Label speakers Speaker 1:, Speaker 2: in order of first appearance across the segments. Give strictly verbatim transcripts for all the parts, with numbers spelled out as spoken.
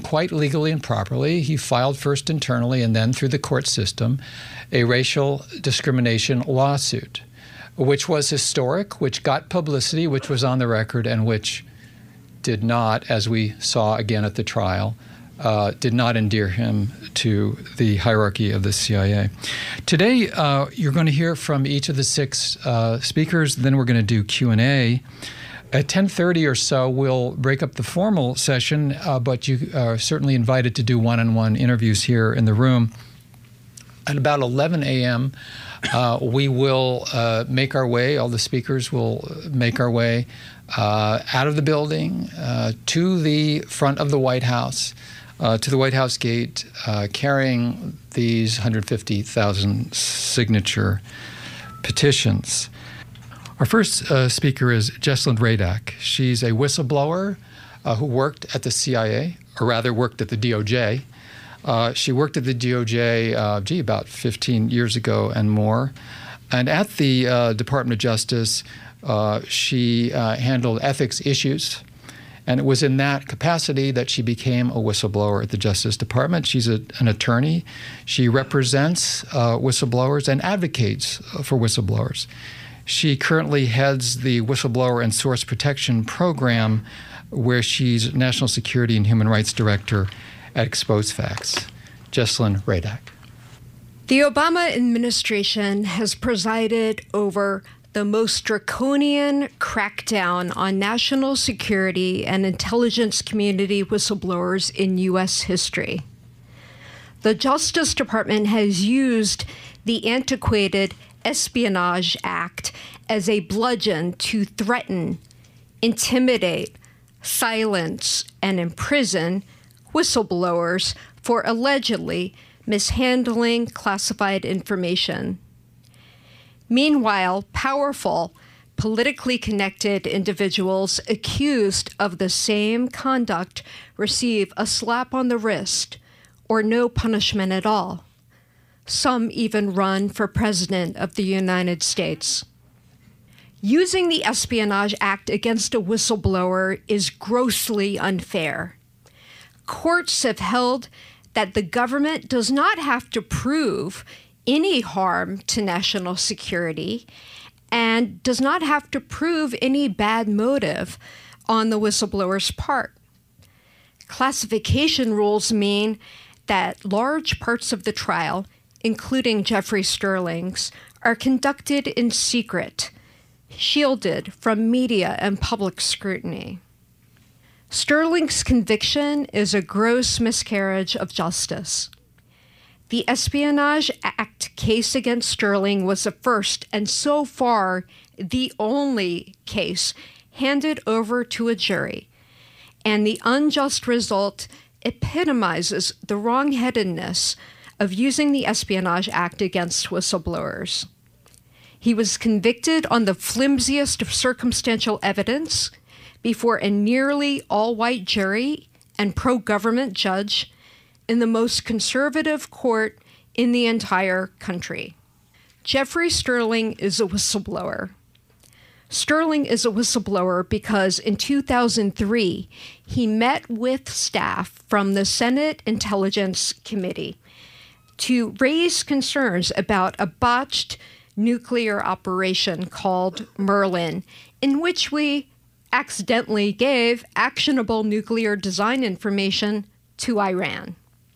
Speaker 1: quite legally and properly, he filed first internally and then through the court system a racial discrimination lawsuit, which was historic, which got publicity, which was on the record, and which did not, as we saw again at the trial, uh, did not endear him to the hierarchy of the C I A. Today, uh, you're going to hear from each of the six uh, speakers, then we're going to do Q and A. At ten thirty or so, we'll break up the formal session, uh, but you are certainly invited to do one-on-one interviews here in the room. At about eleven a.m., uh, we will uh, make our way, all the speakers will make our way uh, out of the building uh, to the front of the White House, uh, to the White House gate, uh, carrying these one hundred fifty thousand signature petitions. Our first uh, speaker is Jessalyn Radack. She's a whistleblower uh, who worked at the C I A, or rather worked at the D O J. Uh, she worked at the D O J, uh, gee, about fifteen years ago and more. And at the uh, Department of Justice, uh, she uh, handled ethics issues. And it was in that capacity that she became a whistleblower at the Justice Department. She's a, an attorney. She represents uh, whistleblowers and advocates for whistleblowers. She currently heads the Whistleblower and Source Protection Program, where she's National Security and Human Rights Director at Exposed Facts. Jessalyn Radack.
Speaker 2: The Obama administration has presided over the most draconian crackdown on national security and intelligence community whistleblowers in U S history. The Justice Department has used the antiquated Espionage Act as a bludgeon to threaten, intimidate, silence, and imprison whistleblowers for allegedly mishandling classified information. Meanwhile, powerful, politically connected individuals accused of the same conduct receive a slap on the wrist or no punishment at all. Some even run for president of the United States. Using the Espionage Act against a whistleblower is grossly unfair. Courts have held that the government does not have to prove any harm to national security and does not have to prove any bad motive on the whistleblower's part. Classification rules mean that large parts of the trial, including Jeffrey Sterling's, are conducted in secret, shielded from media and public scrutiny. Sterling's conviction is a gross miscarriage of justice. The Espionage Act case against Sterling was the first and so far the only case handed over to a jury, and the unjust result epitomizes the wrongheadedness of using the Espionage Act against whistleblowers. He was convicted on the flimsiest of circumstantial evidence before a nearly all-white jury and pro-government judge in the most conservative court in the entire country. Jeffrey Sterling is a whistleblower. Sterling is a whistleblower because in two thousand three, he met with staff from the Senate Intelligence Committee to raise concerns about a botched nuclear operation called Merlin, in which we accidentally gave actionable nuclear design information to Iran.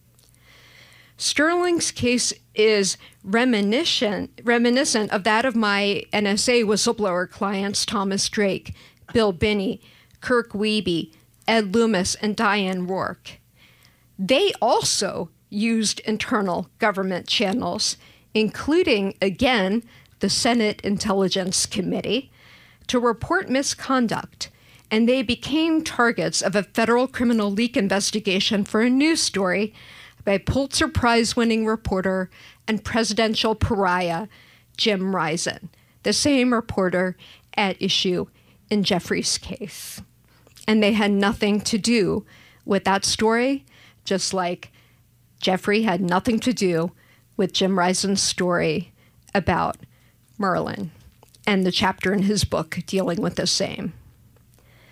Speaker 2: Sterling's case is reminiscent, reminiscent of that of my N S A whistleblower clients Thomas Drake, Bill Binney, Kirk Wiebe, Ed Loomis, and Diane Rourke. They also used internal government channels, including, again, the Senate Intelligence Committee, to report misconduct, and they became targets of a federal criminal leak investigation for a news story by Pulitzer Prize-winning reporter and presidential pariah Jim Risen, the same reporter at issue in Jeffrey's case. And they had nothing to do with that story, just like Jeffrey had nothing to do with Jim Risen's story about Merlin and the chapter in his book dealing with the same.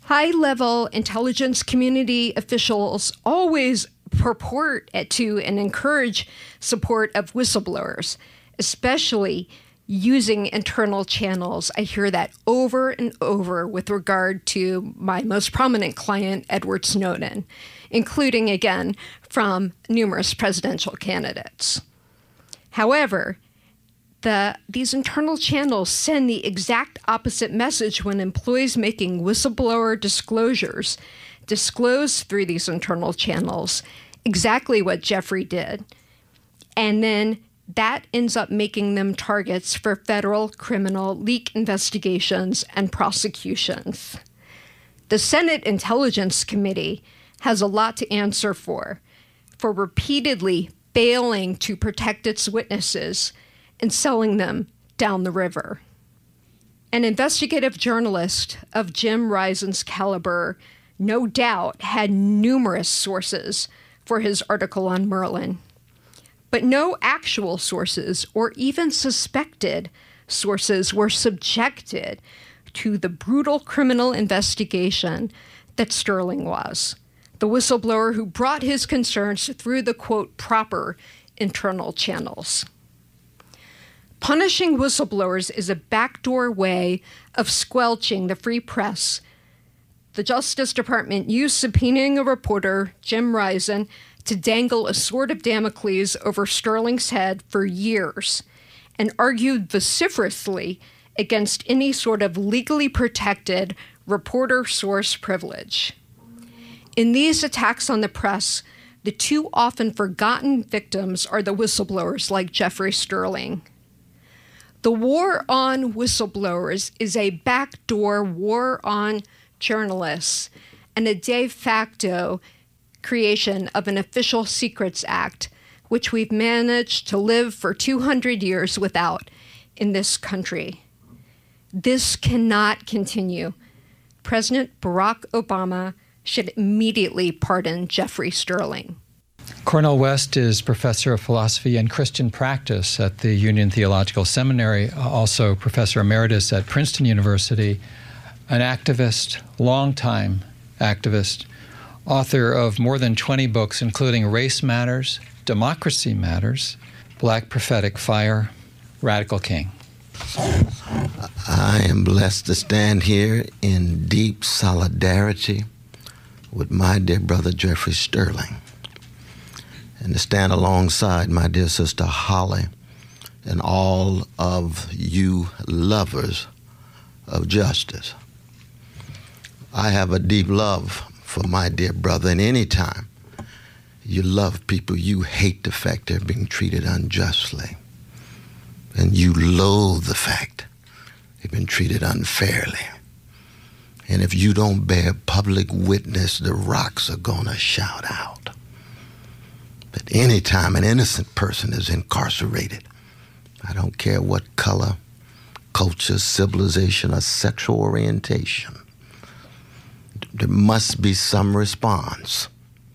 Speaker 2: High-level intelligence community officials always purport to and encourage support of whistleblowers, especially using internal channels. I hear that over and over with regard to my most prominent client, Edward Snowden, including, again, from numerous presidential candidates. However, The, these internal channels send the exact opposite message when employees making whistleblower disclosures disclose through these internal channels exactly what Jeffrey did. And then that ends up making them targets for federal criminal leak investigations and prosecutions. The Senate Intelligence Committee has a lot to answer for, for repeatedly failing to protect its witnesses and selling them down the river. An investigative journalist of Jim Risen's caliber no doubt had numerous sources for his article on Merlin, but no actual sources or even suspected sources were subjected to the brutal criminal investigation that Sterling was, the whistleblower who brought his concerns through the, quote, proper internal channels. Punishing whistleblowers is a backdoor way of squelching the free press. The Justice Department used subpoenaing a reporter, Jim Risen, to dangle a sword of Damocles over Sterling's head for years and argued vociferously against any sort of legally protected reporter source privilege. In these attacks on the press, the too often forgotten victims are the whistleblowers like Jeffrey Sterling. The war on whistleblowers is a backdoor war on journalists and a de facto creation of an Official Secrets Act, which we've managed to live for two hundred years without in this country. This cannot continue. President Barack Obama should immediately pardon Jeffrey Sterling.
Speaker 1: Cornel West is professor of philosophy and Christian practice at the Union Theological Seminary, also professor emeritus at Princeton University, an activist, longtime activist, author of more than twenty books, including Race Matters, Democracy Matters, Black Prophetic Fire, Radical King.
Speaker 3: I am blessed to stand here in deep solidarity with my dear brother Jeffrey Sterling, and to stand alongside my dear sister Holly and all of you lovers of justice. I have a deep love for my dear brother, and anytime you love people, you hate the fact they're being treated unjustly, and you loathe the fact they've been treated unfairly. And if you don't bear public witness, the rocks are gonna shout out. But anytime an innocent person is incarcerated, I don't care what color, culture, civilization, or sexual orientation, there must be some response.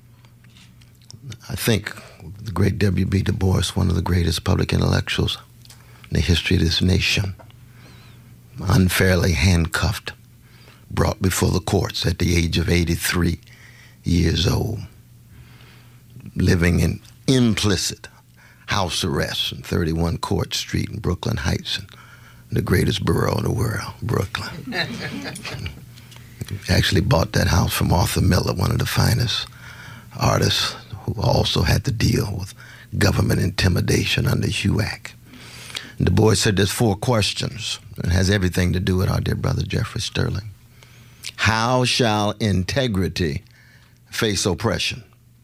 Speaker 3: I think the great W B Du Bois, one of the greatest public intellectuals in the history of this nation, unfairly handcuffed, brought before the courts at the age of eighty-three years old, living in implicit house arrest in thirty-one Court Street in Brooklyn Heights, in the greatest borough in the world, Brooklyn. Actually bought that house from Arthur Miller, one of the finest artists who also had to deal with government intimidation under HUAC. And Du Bois said there's four questions. It has everything to do with our dear brother Jeffrey Sterling. How shall integrity face oppression?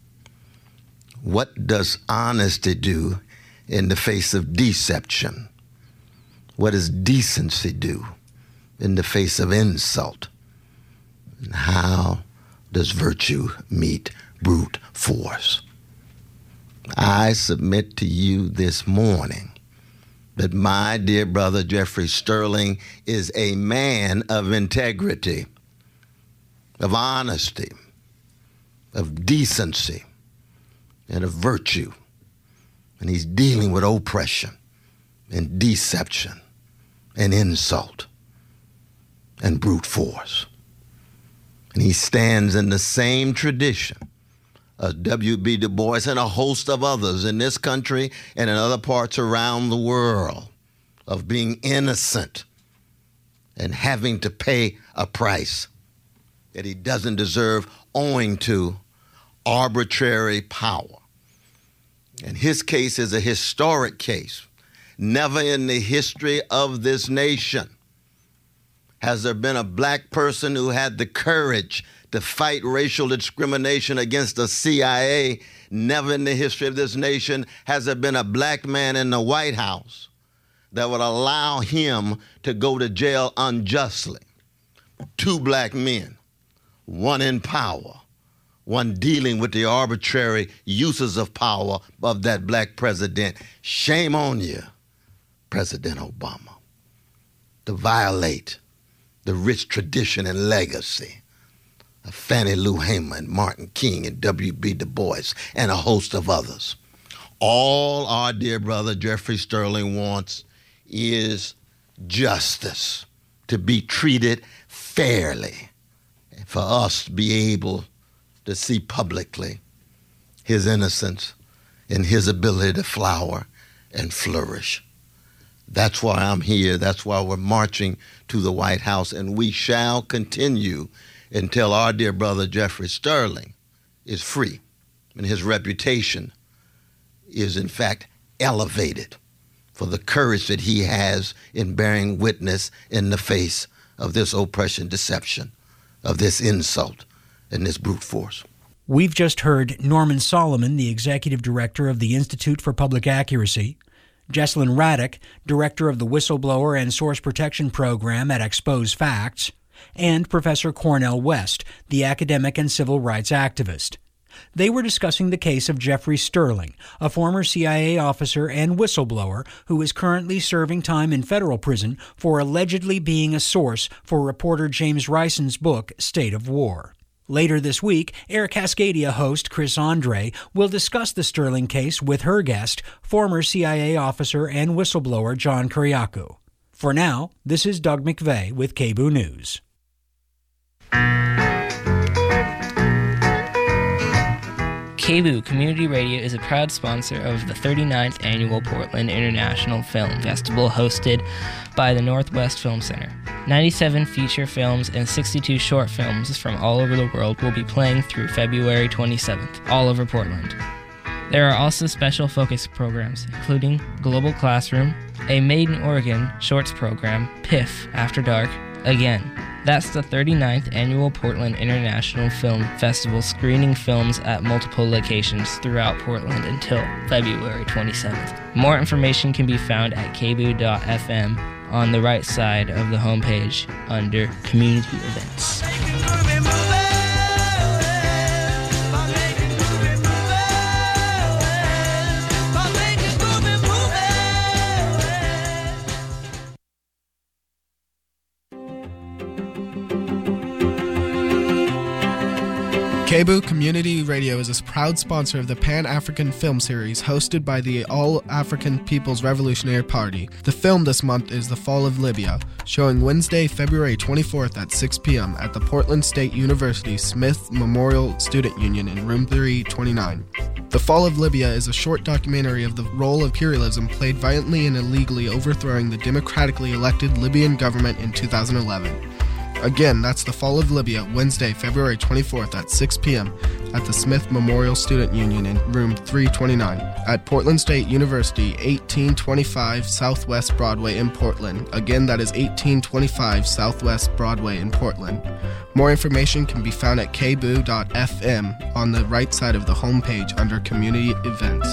Speaker 3: What does honesty do in the face of deception? What does decency do in the face of insult? And how does virtue meet brute force? I submit to you this morning that my dear brother Jeffrey Sterling is a man of integrity, of honesty, of decency, and of virtue. And he's dealing with oppression and deception and insult and brute force. And he stands in the same tradition as W B Du Bois and a host of others in this country and in other parts around the world of being innocent and having to pay a price that he doesn't deserve owing to arbitrary power. And his case is a historic case. Never in the history of this nation has there been a black person who had the courage to fight racial discrimination against the C I A. Never in the history of this nation has there been a black man in the White House that would allow him to go to jail unjustly. Two black men, one in power, one dealing with the arbitrary uses of power of that black president. Shame on you, President Obama, to violate the rich tradition and legacy of Fannie Lou Hamer and Martin King and W B Du Bois and a host of others. All our dear brother Jeffrey Sterling wants is justice, to be treated fairly, and for us to be able to see publicly his innocence and his ability to flower and flourish. That's why I'm here. That's why we're marching to the White House, and we shall continue until our dear brother Jeffrey Sterling is free and his reputation is in fact elevated for the courage that he has in bearing witness in the face of this oppression, deception, of this insult, and this brute force.
Speaker 4: We've just heard Norman Solomon, the executive director of the Institute for Public Accuracy, Jesselyn Raddick, director of the Whistleblower and Source Protection Program at Expose Facts, and Professor Cornel West, the academic and civil rights activist. They were discussing the case of Jeffrey Sterling, a former C I A officer and whistleblower who is currently serving time in federal prison for allegedly being a source for reporter James Rison's book, State of War. Later this week, Air Cascadia host Chris Andre will discuss the Sterling case with her guest, former C I A officer and whistleblower John Kiriakou. For now, this is Doug McVeigh with K B O O News.
Speaker 5: K B O O Community Radio is a proud sponsor of the thirty-ninth Annual Portland International Film Festival hosted by the Northwest Film Center. ninety-seven feature films and sixty-two short films from all over the world will be playing through February twenty-seventh, all over Portland. There are also special focus programs, including Global Classroom, a Made in Oregon shorts program, P I F After Dark, again. That's the thirty-ninth Annual Portland International Film Festival, screening films at multiple locations throughout Portland until February twenty-seventh. More information can be found at k b o o dot f m on the right side of the homepage under Community Events.
Speaker 6: K B O O Community Radio is a proud sponsor of the Pan-African Film Series hosted by the All-African People's Revolutionary Party. The film this month is The Fall of Libya, showing Wednesday, February twenty-fourth at six p.m. at the Portland State University Smith Memorial Student Union in room three twenty-nine. The Fall of Libya is a short documentary of the role of imperialism played violently and illegally overthrowing the democratically elected Libyan government in two thousand eleven. Again, that's The Fall of Libya, Wednesday, February twenty-fourth at six p.m. at the Smith Memorial Student Union in room three twenty-nine at Portland State University, eighteen twenty-five Southwest Broadway in Portland. Again, that is eighteen twenty-five Southwest Broadway in Portland. More information can be found at k b o o dot f m on the right side of the homepage under Community Events.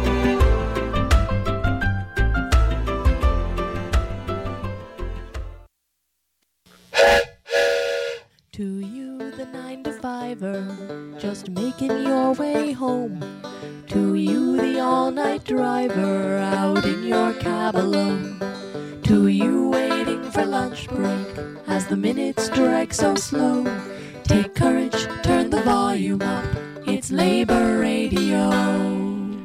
Speaker 7: To you, the nine to fiver, just making your way home. To you, the all-night driver, out in your cab alone. To you, waiting for lunch break, as the minutes drag so slow. Take courage, turn the volume up, it's Labor Radio.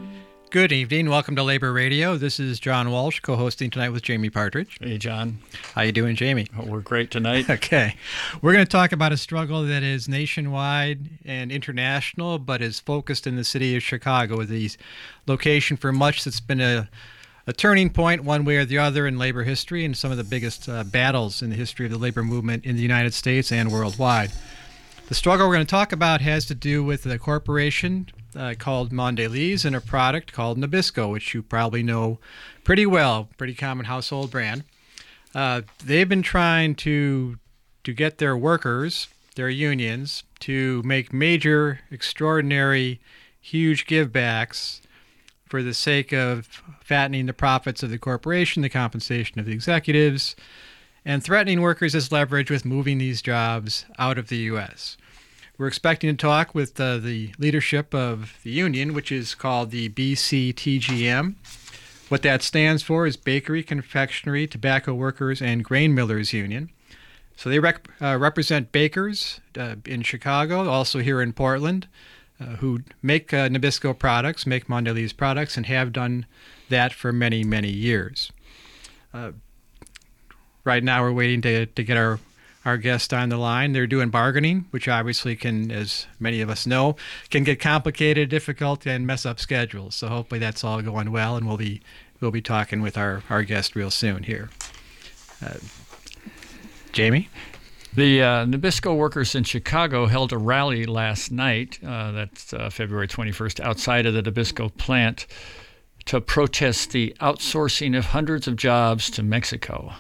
Speaker 8: Good evening. Welcome to Labor Radio. This is John Walsh, co-hosting tonight with Jamie Partridge.
Speaker 9: Hey, John.
Speaker 8: How you doing, Jamie?
Speaker 9: Oh, we're great tonight.
Speaker 8: Okay. We're going to talk about a struggle that is nationwide and international, but is focused in the city of Chicago, the location for much that's been a, a turning point one way or the other in labor history and some of the biggest uh, battles in the history of the labor movement in the United States and worldwide. The struggle we're going to talk about has to do with a corporation Uh, called Mondelez and a product called Nabisco, which you probably know pretty well, pretty common household brand. Uh, they've been trying to to get their workers, their unions, to make major, extraordinary, huge givebacks for the sake of fattening the profits of the corporation, the compensation of the executives, and threatening workers as leverage with moving these jobs out of the U S We're expecting to talk with uh, the leadership of the union, which is called the B C T G M. What that stands for is Bakery, Confectionery, Tobacco Workers, and Grain Millers Union. So they rec- uh, represent bakers uh, in Chicago, also here in Portland, uh, who make uh, Nabisco products, make Mondelez products, and have done that for many, many years. Uh, right now we're waiting to, to get our our guest on the line. They're doing bargaining, which obviously can, as many of us know, can get complicated, difficult, and mess up schedules. So hopefully that's all going well, and we'll be we'll be talking with our, our guest real soon here. Uh, Jamie?
Speaker 9: The uh, Nabisco workers in Chicago held a rally last night, uh, that's uh, February twenty-first, outside of the Nabisco plant to protest the outsourcing of hundreds of jobs to Mexico.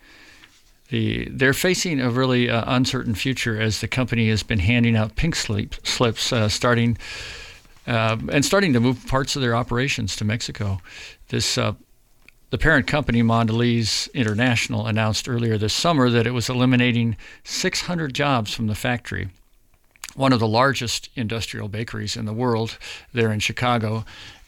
Speaker 9: The, they're facing a really uh, uncertain future as the company has been handing out pink slip, slips, uh, starting uh, and starting to move parts of their operations to Mexico. This uh, the parent company, Mondelez International, announced earlier this summer that it was eliminating six hundred jobs from the factory, one of the largest industrial bakeries in the world there in Chicago.